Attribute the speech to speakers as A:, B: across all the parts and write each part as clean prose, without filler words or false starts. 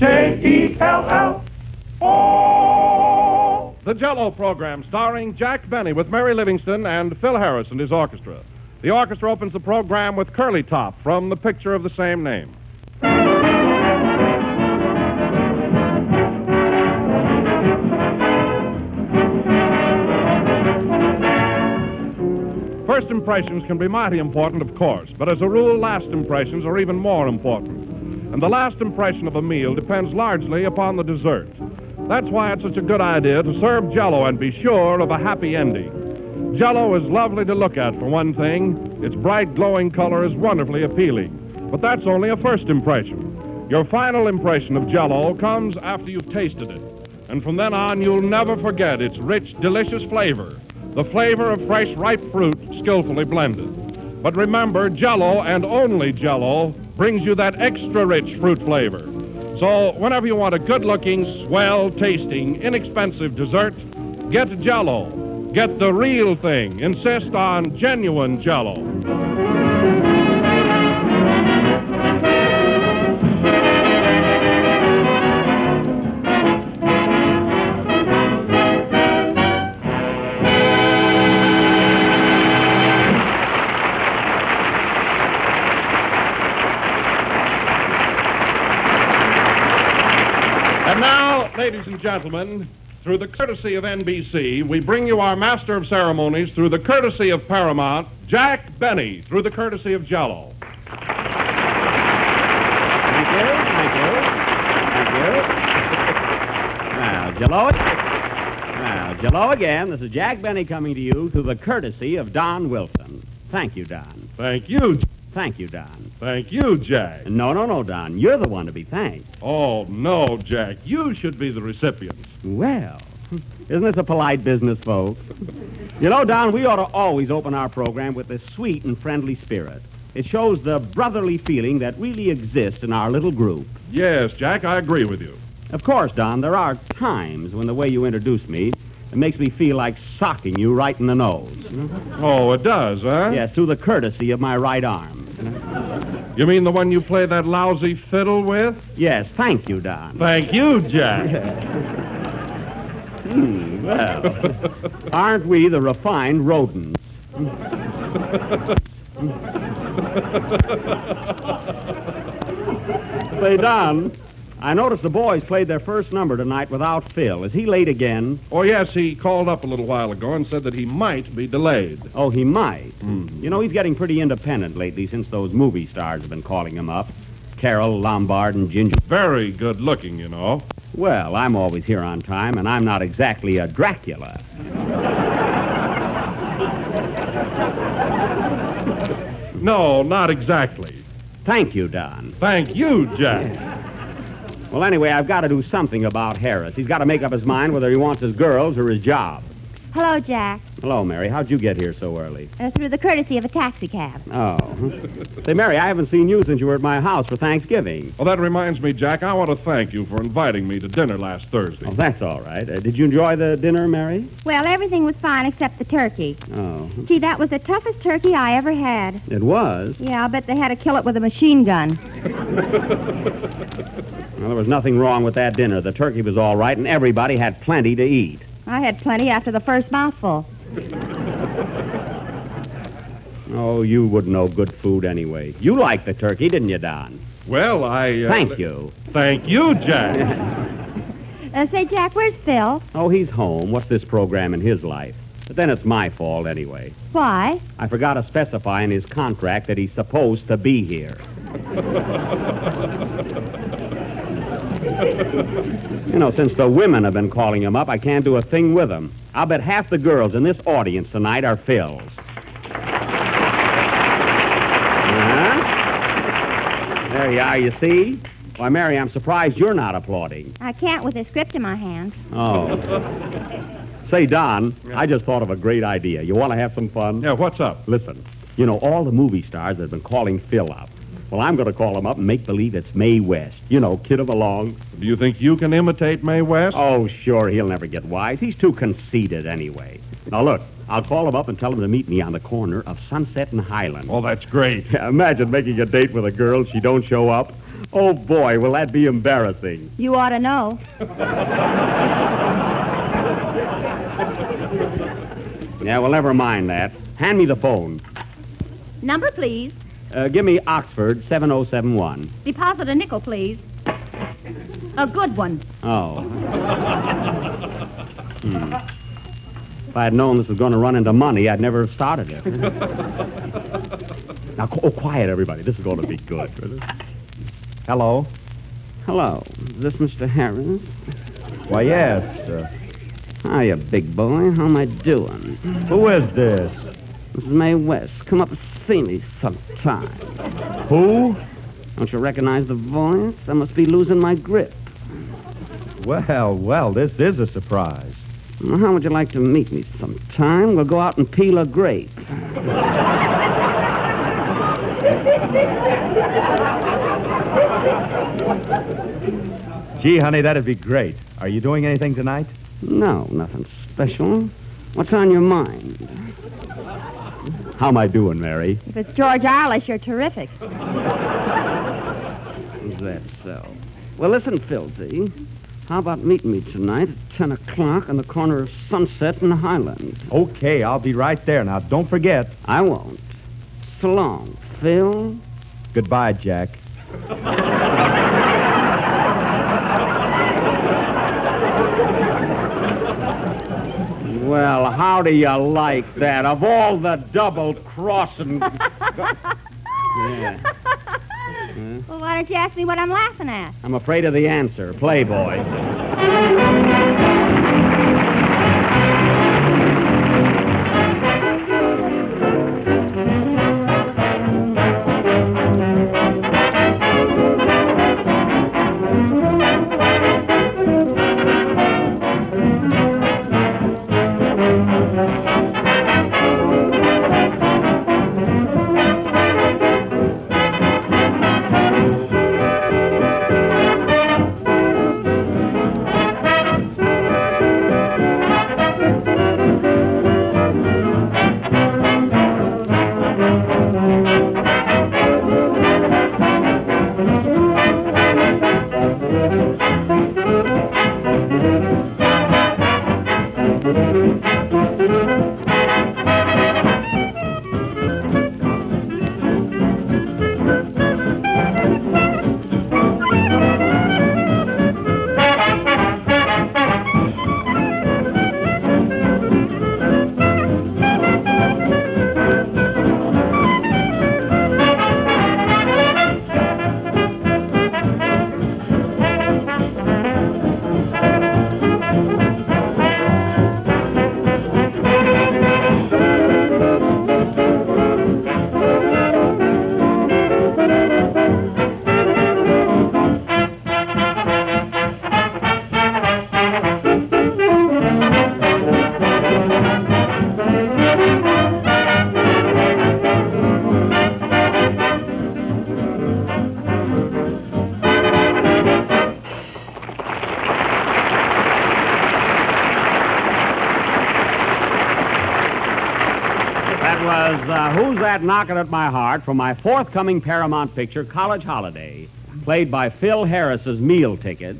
A: J-E-L-L. Oh!
B: The Jell-O program, starring Jack Benny with Mary Livingston and Phil Harris and his orchestra. The orchestra opens the program with Curly Top from the picture of the same name. First impressions can be mighty important, of course, but as a rule, last impressions are even more important. And the last impression of a meal depends largely upon the dessert. That's why it's such a good idea to serve Jell-O and be sure of a happy ending. Jell-O is lovely to look at, for one thing. Its bright, glowing color is wonderfully appealing. But that's only a first impression. Your final impression of Jell-O comes after you've tasted it. And from then on, you'll never forget its rich, delicious flavor. The flavor of fresh, ripe fruit skillfully blended. But remember, Jell-O and only Jell-O brings you that extra rich fruit flavor. So whenever you want a good-looking, swell-tasting, inexpensive dessert, get Jell-O. Get the real thing. Insist on genuine Jell-O. And now, ladies and gentlemen, through the courtesy of NBC, we bring you our master of ceremonies through the courtesy of Paramount, Jack Benny, through the courtesy of Jell-O.
C: Thank you. Now, Jell-O again. This is Jack Benny coming to you through the courtesy of Don Wilson. Thank you, Don.
B: Thank you.
C: Thank you, Don.
B: Thank you, Jack.
C: No, Don. You're the one to be thanked.
B: Oh, no, Jack. You should be the recipient.
C: Well, isn't this a polite business, folks? You know, Don, we ought to always open our program with this sweet and friendly spirit. It shows the brotherly feeling that really exists in our little group.
B: Yes, Jack, I agree with you.
C: Of course, Don, there are times when the way you introduce me, it makes me feel like socking you right in the nose.
B: Oh, it does, huh?
C: Yes, through the courtesy of my right arm.
B: You mean the one you play that lousy fiddle with?
C: Yes, thank you, Don.
B: Thank you, Jack.
C: Well, aren't we the refined rodents? Say, Don, I noticed the boys played their first number tonight without Phil. Is he late again?
B: Oh, yes, he called up a little while ago and said that he might be delayed.
C: Oh, he might. You know, he's getting pretty independent lately since those movie stars have been calling him up. Carol, Lombard, and Ginger.
B: Very good looking, you know.
C: Well, I'm always here on time, and I'm not exactly a Dracula.
B: No, not exactly.
C: Thank you, Don.
B: Thank you, Jack.
C: Well, anyway, I've got to do something about Harris. He's got to make up his mind whether he wants his girls or his job.
D: Hello, Jack.
C: Hello, Mary. How'd you get here so early?
D: Through the courtesy of a taxicab.
C: Oh. Say, Mary, I haven't seen you since you were at my house for Thanksgiving.
B: Well, that reminds me, Jack, I want to thank you for inviting me to dinner last Thursday.
C: Oh, that's all right. Did you enjoy the dinner, Mary?
D: Well, everything was fine except the turkey.
C: Oh.
D: Gee, that was the toughest turkey I ever had.
C: It was?
D: Yeah, I'll bet they had to kill it with a machine gun.
C: Well, there was nothing wrong with that dinner. The turkey was all right, and everybody had plenty to eat.
D: I had plenty after the first mouthful.
C: Oh, you wouldn't know good food anyway. You liked the turkey, didn't you, Don?
B: Well,
C: Thank you.
B: Thank you, Jack.
D: Say, Jack, where's Phil?
C: Oh, he's home. What's this program in his life? But then it's my fault anyway.
D: Why?
C: I forgot to specify in his contract that he's supposed to be here. You know, since the women have been calling him up, I can't do a thing with them. I'll bet half the girls in this audience tonight are Phil's. There you are, you see? Why, Mary, I'm surprised you're not applauding.
D: I can't with a script in my hand.
C: Oh. Say, Don, I just thought of a great idea. You want to have some fun?
B: Yeah, what's up?
C: Listen, you know, all the movie stars have been calling Phil up. Well, I'm going to call him up and make believe it's Mae West. You know, kid of along.
B: Do you think you can imitate Mae West?
C: Oh, sure, he'll never get wise. He's too conceited anyway. Now, look, I'll call him up and tell him to meet me on the corner of Sunset and Highland.
B: Oh, that's great.
C: Imagine making a date with a girl, she don't show up. Oh, boy, will that be embarrassing.
D: You ought to know.
C: Yeah, well, never mind that. Hand me the phone.
D: Number, please.
C: Give me Oxford 7071.
D: Deposit a nickel, please. A good one.
C: Oh. If I had known this was going to run into money, I'd never have started it. Now, quiet, everybody. This is going to be good.
A: Hello?
C: Hello. Is this Mr. Harris?
A: Why, yes.
C: Hiya, big boy. How am I doing?
A: Who is this?
C: This is Mae West. Come up and see me sometime.
A: Who?
C: Don't you recognize the voice? I must be losing my grip.
A: Well, this is a surprise.
C: Well, how would you like to meet me sometime? We'll go out and peel a grape.
A: Gee, honey, that'd be great. Are you doing anything tonight?
C: No, nothing special. What's on your mind? How am I doing, Mary?
D: If it's George Arliss, you're terrific.
C: Is that so? Well, listen, Filthy. How about meeting me tonight at 10 o'clock on the corner of Sunset and Highland?
A: Okay, I'll be right there. Now, don't forget.
C: I won't. So long, Phil.
A: Goodbye, Jack.
C: Well, how do you like that? Of all the double-crossing... Yeah.
D: Well, why don't you ask me what I'm laughing at?
C: I'm afraid of the answer. Playboy. Who's That Knockin' at My Heart from my forthcoming Paramount picture, College Holiday, played by Phil Harris's meal tickets,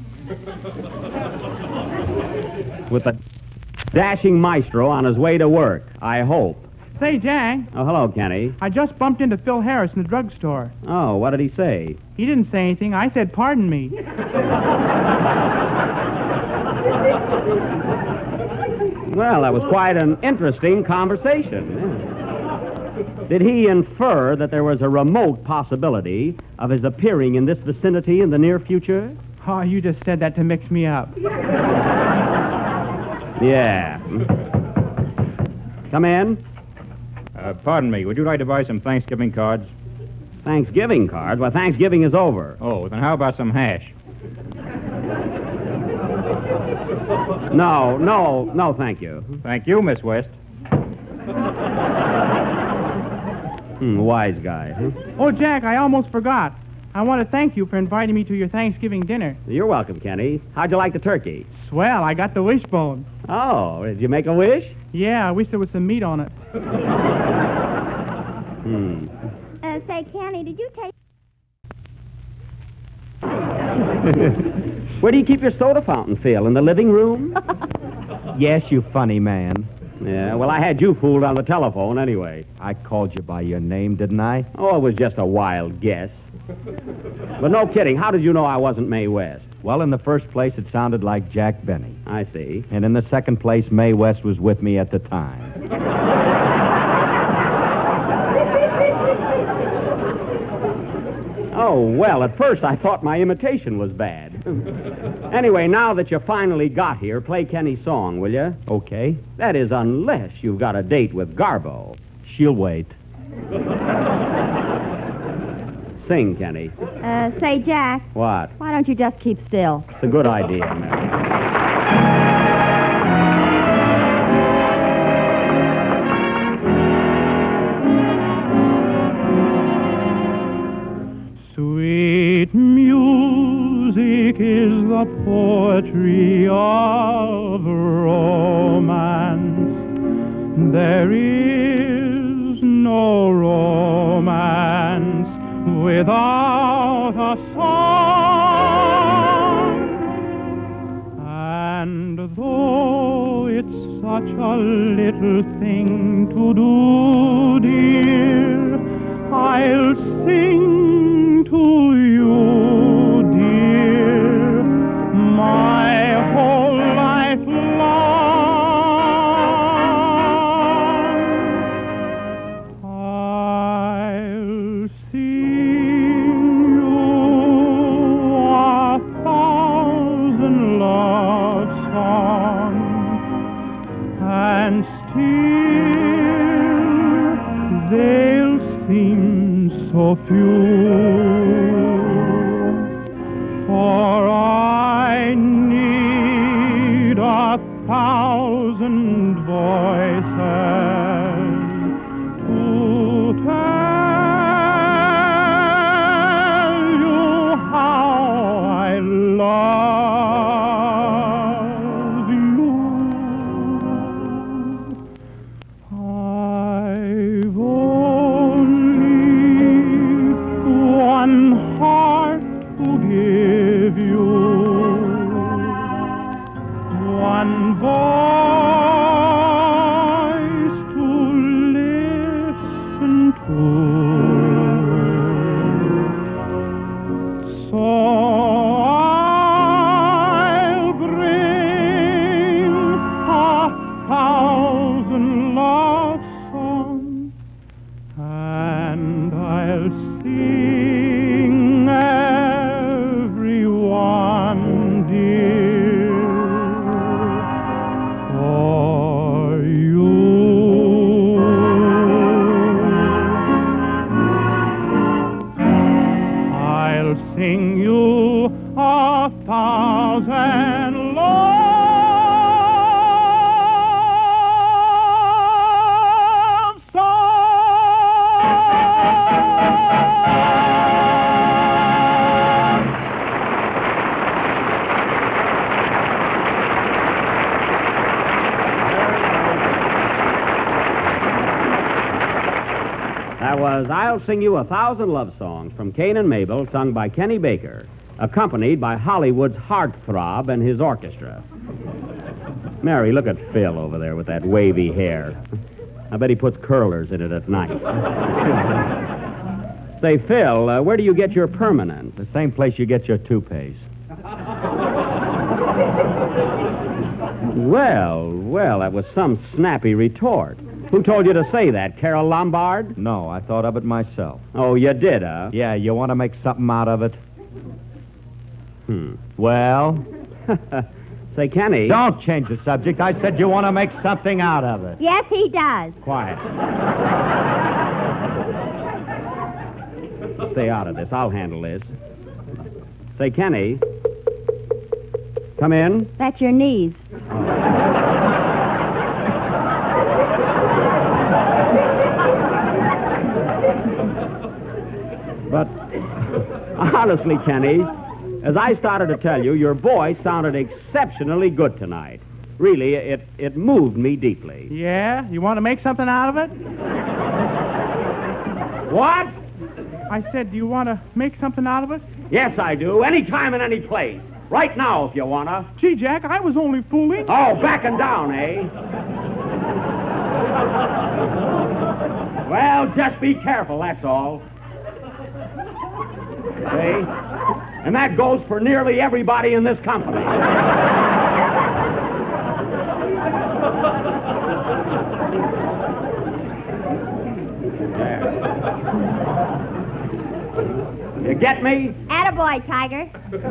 C: with a dashing maestro on his way to work, I hope.
E: Say, Jack,
C: Oh, hello, Kenny.
E: I just bumped into Phil Harris in the drugstore.
C: Oh, what did he say?
E: He didn't say anything. I said, pardon me.
C: Well, that was quite an interesting conversation. Yeah. Did he infer that there was a remote possibility of his appearing in this vicinity in the near future?
E: Oh, you just said that to mix me up.
C: Yeah. Come in.
F: Pardon me, would you like to buy some Thanksgiving cards?
C: Thanksgiving cards? Well, Thanksgiving is over.
F: Oh, then how about some hash?
C: No, thank you.
F: Thank you, Miss West.
C: Wise guy, huh?
E: Oh, Jack, I almost forgot. I want to thank you for inviting me to your Thanksgiving dinner.
C: You're welcome, Kenny. How'd you like the turkey?
E: Swell, I got the wishbone.
C: Oh, did you make a wish?
E: Yeah, I wish there was some meat on it.
D: Say, Kenny, did you take...
C: Where do you keep your soda fountain, Phil? In the living room?
A: Yes, you funny man.
C: Yeah, well, I had you fooled on the telephone anyway.
A: I called you by your name, didn't I?
C: Oh, it was just a wild guess. But no kidding, how did you know I wasn't Mae West?
A: Well, in the first place, it sounded like Jack Benny.
C: I see.
A: And in the second place, Mae West was with me at the time.
C: Oh, well, at first I thought my imitation was bad. Anyway, now that you finally got here, play Kenny's song, will you?
A: Okay.
C: That is, unless you've got a date with Garbo.
A: She'll wait.
C: Sing, Kenny.
D: Say, Jack,
C: What?
D: why don't you just keep still?
C: It's a good idea, Mary.
E: Sweet music is the poetry of romance. There is no romance without a song. And though it's such a little thing to do, dear, I'll sing to you, dear, my whole life long. I'll sing you a thousand love songs, and still they'll seem so few, for I need 1,000 voices to tell you how I love you. I've only one heart to give you, one voice to listen to. So I'll bring 1,000 love songs, and I'll sing everyone, dear, for you. I'll sing you 1,000 love songs.
C: That was I'll Sing You 1,000 Love Songs from Cain and Mabel, sung by Kenny Baker, accompanied by Hollywood's heartthrob and his orchestra. Mary, look at Phil over there with that wavy hair. I bet he puts curlers in it at night. Say, Phil, where do you get your permanent?
A: The same place you get your toupees.
C: Well, that was some snappy retort. Who told you to say that, Carol Lombard?
A: No, I thought of it myself.
C: Oh, you did, huh?
A: Yeah, you want to make something out of it? Well?
C: Say, Kenny.
A: Don't change the subject. I said you want to make something out of it.
D: Yes, he does.
C: Quiet. Stay out of this. I'll handle this. Say, Kenny. Come in.
D: That's your knees.
C: But honestly, Kenny, as I started to tell you, your voice sounded exceptionally good tonight. Really, it moved me deeply.
E: Yeah? You want to make something out of it?
C: What?
E: I said, do you want to make something out of it?
C: Yes, I do. Anytime and any place. Right now, if you wanna.
E: Gee, Jack, I was only fooling.
C: Oh, backing down, eh? Well, just be careful, that's all. See? And that goes for nearly everybody in this company. There. You get me?
D: Attaboy, Tiger.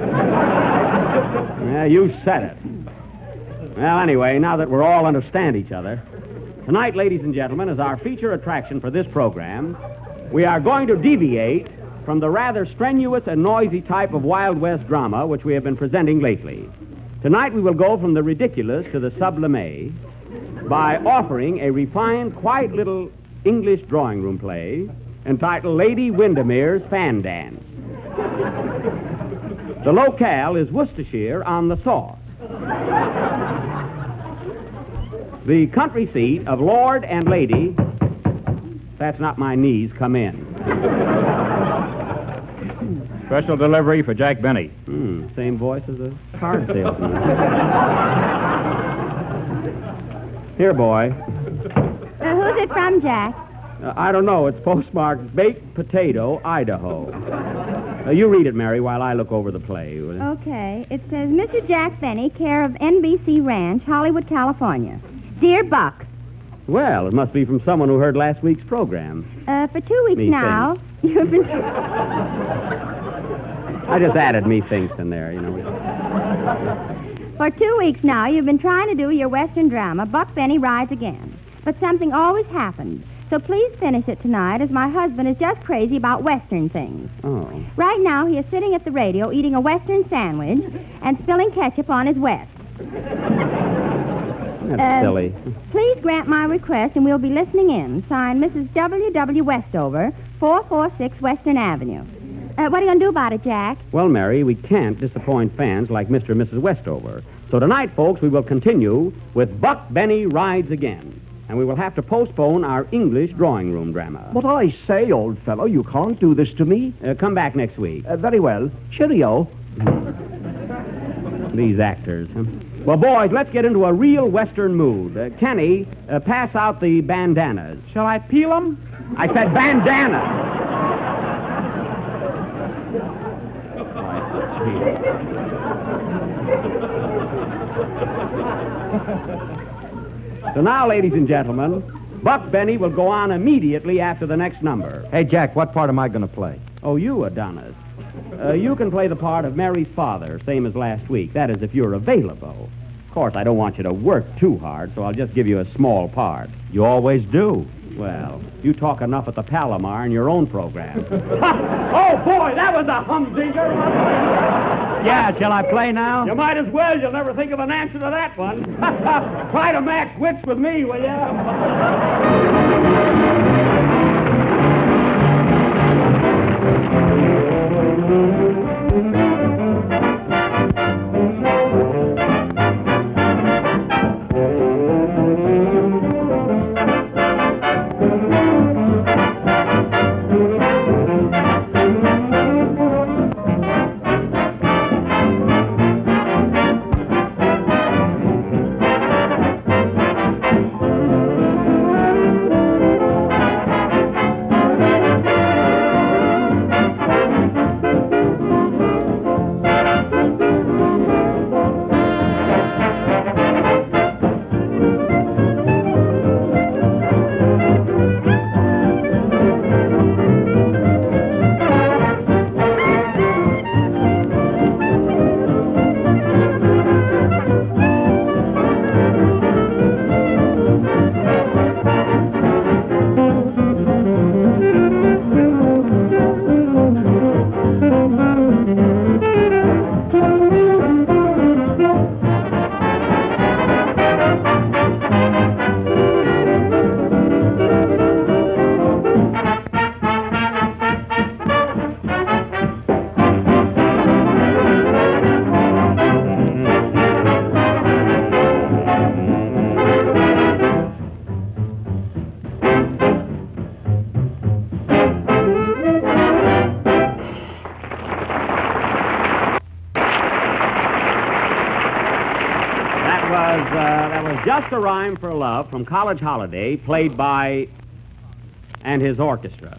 C: Yeah, you said it. Well, anyway, now that we're all understand each other, tonight, ladies and gentlemen, is our feature attraction for this program. We are going to deviate from the rather strenuous and noisy type of Wild West drama which we have been presenting lately. Tonight we will go from the ridiculous to the sublime by offering a refined, quiet little English drawing room play entitled Lady Windermere's Fan Dance. The locale is Worcestershire on the Sauce. The country seat of Lord and Lady, that's not my knees, come in.
F: Special delivery for Jack Benny.
C: Same voice as a car salesman. Here, boy.
D: Who's it from, Jack?
C: I don't know. It's postmarked Baked Potato, Idaho. You read it, Mary, while I look over the play. Will you?
D: Okay. It says, Mr. Jack Benny, care of NBC Ranch, Hollywood, California. Dear Buck.
C: Well, it must be from someone who heard last week's program.
D: For 2 weeks
C: Me
D: now, you've been...
C: I just added me thinks in there, you know.
D: For 2 weeks now, you've been trying to do your Western drama, Buck Benny Rides Again. But something always happened. So please finish it tonight, as my husband is just crazy about Western things.
C: Oh.
D: Right now, he is sitting at the radio eating a Western sandwich and spilling ketchup on his West.
C: That's silly.
D: Please grant my request, and we'll be listening in. Signed, Mrs. W.W. Westover, 446 Western Avenue. What are you going to do about it, Jack?
C: Well, Mary, we can't disappoint fans like Mr. and Mrs. Westover. So tonight, folks, we will continue with Buck Benny Rides Again. And we will have to postpone our English drawing room drama.
G: But I say, old fellow, you can't do this to me.
C: Come back next week.
G: Very well. Cheerio.
C: These actors, huh? Well, boys, let's get into a real Western mood. Kenny, pass out the bandanas.
E: Shall I peel them?
C: I said bandana. So now, ladies and gentlemen, Buck Benny will go on immediately after the next number.
A: Hey, Jack, what part am I going to play?
C: Oh, you, Adonis. You can play the part of Mary's father, same as last week. That is, if you're available. Of course, I don't want you to work too hard, so I'll just give you a small part.
A: You always do.
C: Well, you talk enough at the Palomar in your own program. Oh, boy, that was a humdinger.
A: Yeah, shall I play now?
C: You might as well. You'll never think of an answer to that one. Try to max wits with me, will you? That was Just a Rhyme for Love from College Holiday, played by and his orchestra.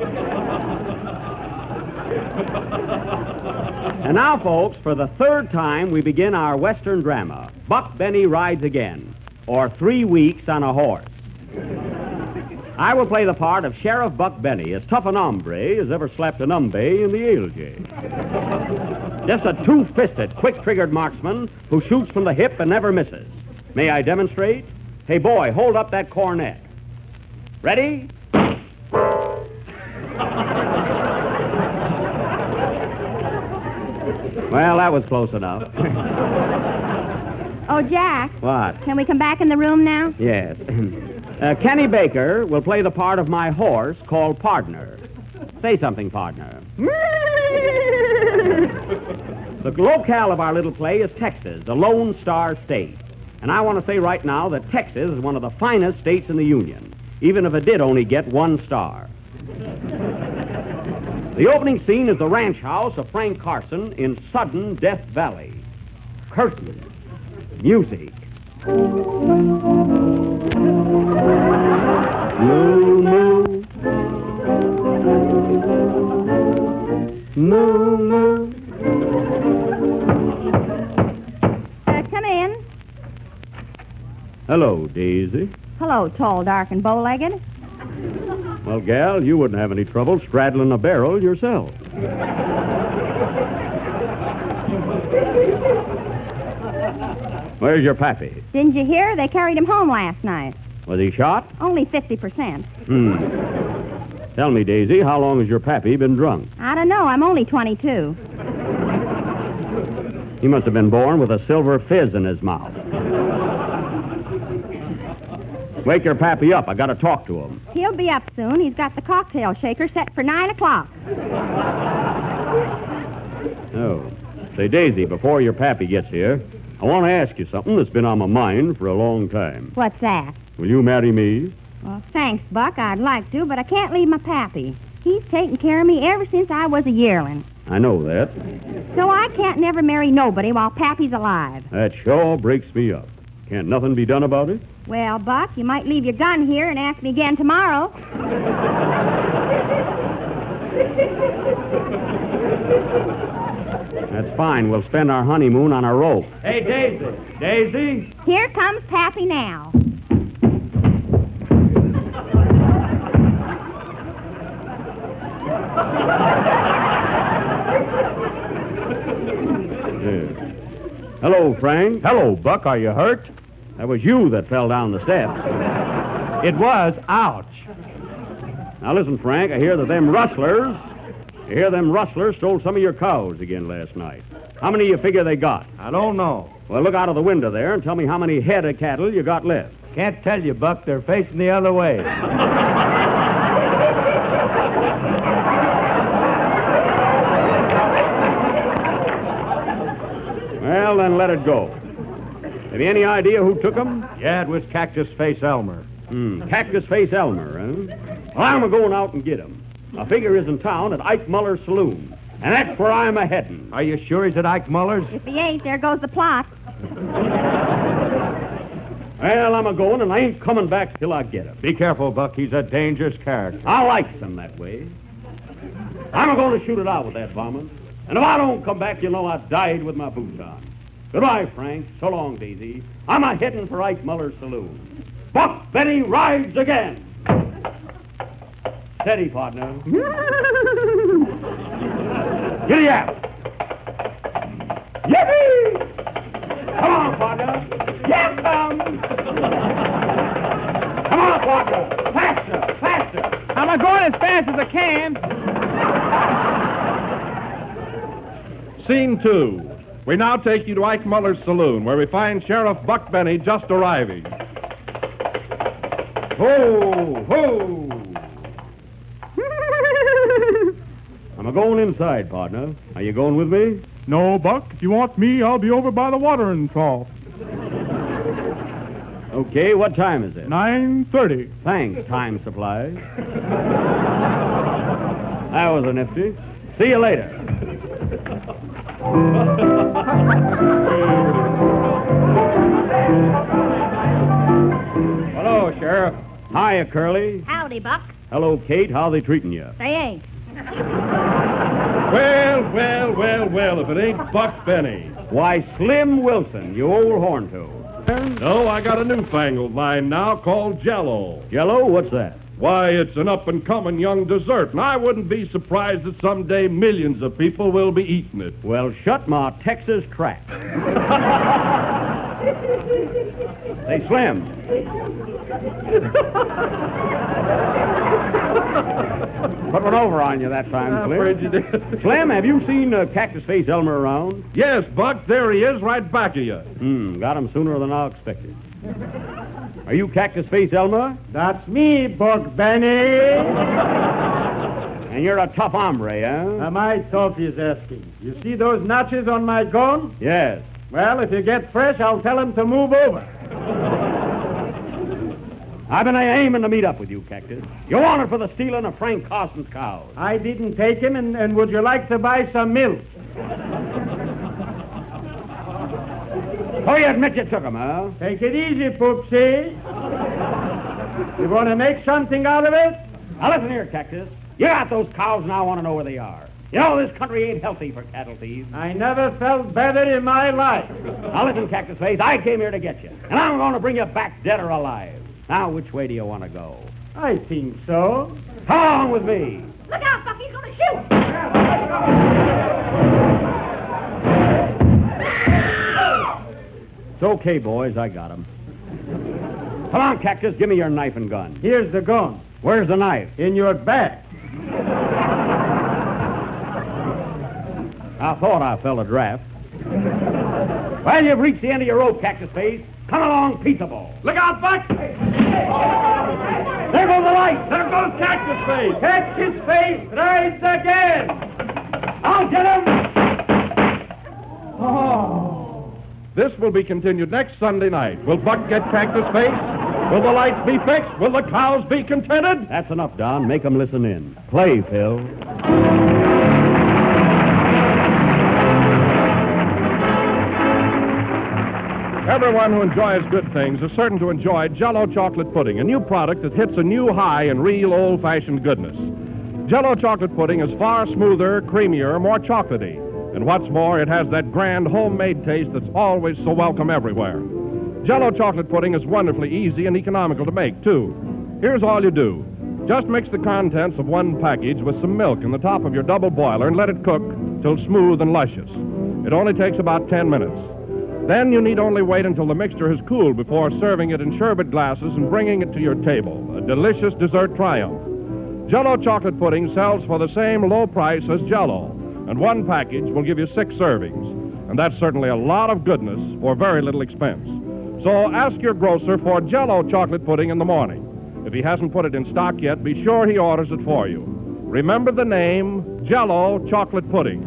C: And now, folks, for the third time, we begin our Western drama, Buck Benny Rides Again, or 3 Weeks on a Horse. I will play the part of Sheriff Buck Benny, as tough an hombre as ever slapped an umbe in the ALJ. Just a two-fisted, quick-triggered marksman who shoots from the hip and never misses. May I demonstrate? Hey, boy, hold up that cornet. Ready? Well, that was close enough.
D: Oh, Jack,
C: What?
D: can we come back in the room now?
C: Yes. Kenny Baker will play the part of my horse called Pardner. Say something, Pardner. The locale of our little play is Texas, the Lone Star State. And I want to say right now that Texas is one of the finest states in the Union, even if it did only get 1 star. The opening scene is the ranch house of Frank Carson in sudden Death Valley. Curtain. Music. Moo, moo. Moo, moo.
D: Come in.
C: Hello, Daisy.
D: Hello, tall, dark, and bow-legged.
C: Well, gal, you wouldn't have any trouble straddling a barrel yourself. Where's your pappy?
D: Didn't you hear? They carried him home last night.
C: Was he shot?
D: Only 50%.
C: Tell me, Daisy, how long has your pappy been drunk?
D: I don't know. I'm only 22.
C: He must have been born with a silver fizz in his mouth. Wake your pappy up. I got to talk to him.
D: He'll be up soon. He's got the cocktail shaker set for 9 o'clock.
C: Oh. Say, Daisy, before your pappy gets here, I want to ask you something that's been on my mind for a long time.
D: What's that?
C: Will you marry me?
D: Well, thanks, Buck. I'd like to, but I can't leave my pappy. He's taken care of me ever since I was a yearling.
C: I know that.
D: So I can't never marry nobody while pappy's alive.
C: That sure breaks me up. Can't nothing be done about it?
D: Well, Buck, you might leave your gun here and ask me again tomorrow.
C: That's fine. We'll spend our honeymoon on a rope. Hey, Daisy. Daisy?
D: Here comes Pappy now.
C: Hello, Frank.
A: Hello, Buck. Are you hurt?
C: That was you that fell down the steps.
A: It was. Ouch.
C: Now listen, Frank, I hear that them rustlers stole some of your cows again last night. How many you figure they got?
A: I don't know.
C: Well, look out of the window there and tell me how many head of cattle you got left.
A: Can't tell you, Buck. They're facing the other way.
C: Well, then let it go. Have you any idea who took them?
A: Yeah, it was Cactus Face Elmer.
C: Cactus Face Elmer, huh? Well, I'm going out and get him. I figure he's in town at Ike Muller's saloon. And that's where I'm a-heading.
A: Are you sure he's at Ike Muller's?
D: If he ain't, there goes the plot.
C: Well, I'm a-going, and I ain't coming back till I get him.
A: Be careful, Buck. He's a dangerous character.
C: I likes him that way. I'm a-going to shoot it out with that varmint. And if I don't come back, you'll know I died with my boots on. Goodbye, Frank. So long, Daisy. I'm a-heading for Ike Muller's saloon. Buck Benny rides again. Steady, partner. Giddy up. Yippee! Come on, partner. Yes, come. Come on, partner. Faster, faster.
E: I'm going as fast as I can.
B: Scene 2. We now take you to Ike Muller's saloon, where we find Sheriff Buck Benny just arriving.
C: Ho, ho. I'm a-going inside, partner. Are you going with me?
B: No, Buck. If you want me, I'll be over by the watering trough.
C: Okay, what time is it?
B: 9:30.
C: Thanks, Time Supply. That was a nifty. See you later. Hiya, Curly.
D: Howdy, Buck.
C: Hello, Kate. How they treating you?
D: They ain't.
B: Well, if it ain't Buck Benny.
C: Why, Slim Wilson, you old horn toad.
B: No, I got a newfangled line now called Jell-O.
C: Jello, what's that?
B: Why, it's an up-and-coming young dessert, and I wouldn't be surprised that someday millions of people will be eating it.
C: Well, shut my Texas trap. Say, Slim. Put one over on you that time,
B: I'm
C: Slim.
B: afraid you did.
C: Slim, have you seen Cactus Face Elmer around?
B: Yes, Buck, there he is, right back of you.
C: Got him sooner than I expected. Are you Cactus Face Elmer?
H: That's me, Buck Benny.
C: And you're a tough hombre, huh?
H: Am I tough, he's asking? You see those notches on my gun?
C: Yes.
H: Well, if you get fresh, I'll tell him to move over.
C: I've been aiming to meet up with you, Cactus. You're wanted for the stealing of Frank Carson's cows.
H: I didn't take him, and would you like to buy some milk?
C: Oh, you admit you took him, huh?
H: Take it easy, Poopsie. You want to make something out of it?
C: Now listen here, Cactus. You got those cows, and I want to know where they are. You know this country ain't healthy for cattle thieves.
H: I never felt better in my life.
C: Now listen, Cactus Face, I came here to get you, and I'm going to bring you back dead or alive. Now, which way do you want to go?
H: I think so.
C: Come along with me.
D: Look out, Buck. He's going to shoot.
C: It's okay, boys. I got him. Come on, Cactus. Give me your knife and gun.
H: Here's the gun.
C: Where's the knife?
H: In your back.
C: I thought I fell a draft. Well, you've reached the end of your rope, Cactus Face. Come along, peaceable.
B: Look out, Buck!
C: There goes the light.
B: There goes Cactus Face!
H: Cactus Face rides again.
C: I'll get him.
B: This will be continued next Sunday night. Will Buck get Cactus Face? Will the lights be fixed? Will the cows be contented?
C: That's enough, Don. Make them listen in. Play, Phil.
B: Everyone who enjoys good things is certain to enjoy Jell-O chocolate pudding, a new product that hits a new high in real old-fashioned goodness. Jell-O chocolate pudding is far smoother, creamier, more chocolatey. And what's more, it has that grand homemade taste that's always so welcome everywhere. Jell-O chocolate pudding is wonderfully easy and economical to make, too. Here's all you do. Just mix the contents of one package with some milk in the top of your double boiler and let it cook till smooth and luscious. It only takes about 10 minutes. Then you need only wait until the mixture has cooled before serving it in sherbet glasses and bringing it to your table. A delicious dessert triumph. Jell-O chocolate pudding sells for the same low price as Jell-O, and one package will give you 6 servings. And that's certainly a lot of goodness for very little expense. So ask your grocer for Jell-O chocolate pudding in the morning. If he hasn't put it in stock yet, be sure he orders it for you. Remember the name, Jell-O chocolate pudding.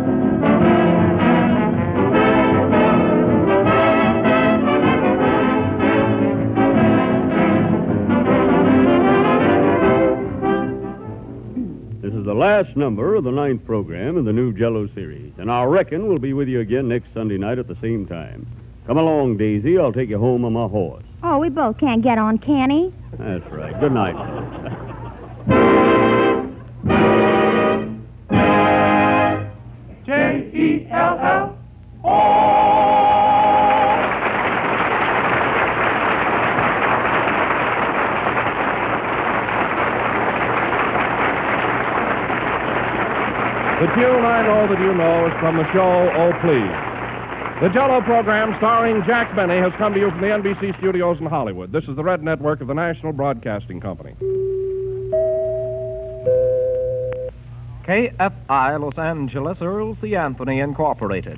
C: This is the last number of the 9th program in the new Jell-O series, and I reckon we'll be with you again next Sunday night at the same time. Come along, Daisy. I'll take you home on my horse.
D: Oh, we both can't get on, can he?
C: That's right. Good night.
H: Jell-O.
B: The tune I know that you know is from the show Oh Please. The Jell-O program starring Jack Benny has come to you from the NBC studios in Hollywood. This is the Red Network of the National Broadcasting Company.
I: KFI Los Angeles, Earl C. Anthony Incorporated.